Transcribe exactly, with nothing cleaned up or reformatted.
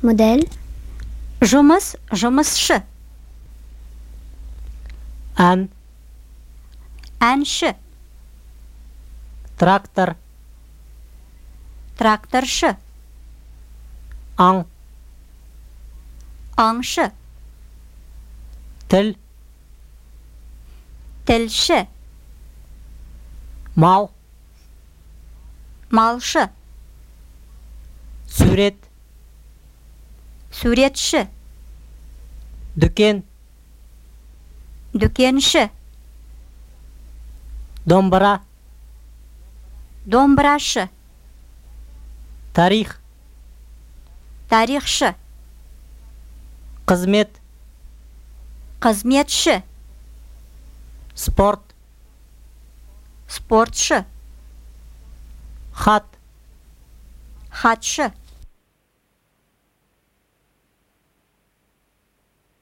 Model. Жұмыс, жұмысшы. Ән, Әнші. трактор, Тракторшы. аң, Аңшы. тіл, Тілші. мал, Малшы. сурет, Суретші. дүкен, Дүкенші. домбыра, Домбырашы. тарих, Тарихшы. қызмет, Қызметші. спорт, Спортшы. хат, Хатшы.